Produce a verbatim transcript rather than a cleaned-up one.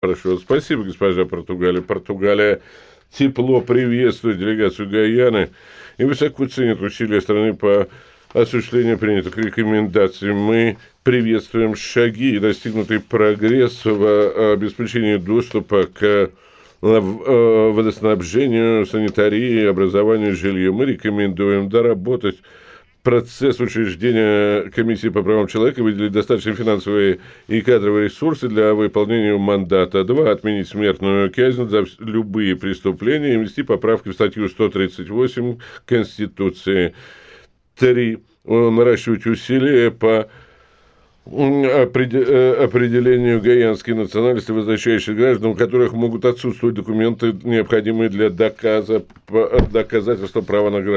Хорошо, спасибо, госпожа Португалия. Португалия тепло приветствует делегацию Гайаны и высоко ценит усилия страны по осуществлению принятых рекомендаций. Мы приветствуем шаги и достигнутый прогресс в э, обеспечении доступа к э, в- э, водоснабжению, санитарии, образованию, жилью. Мы рекомендуем доработать процесс учреждения комиссии по правам человека, выделить достаточные финансовые и кадровые ресурсы для выполнения мандата. Два. Отменить смертную казнь за вс- любые преступления и внести поправки в статью сто тридцать восемь Конституции. Три. Наращивать усилия по м, опреде- э, определению гайянской национальности, возвращающих граждан, у которых могут отсутствовать документы, необходимые для доказа, по- доказательства права на гражданство.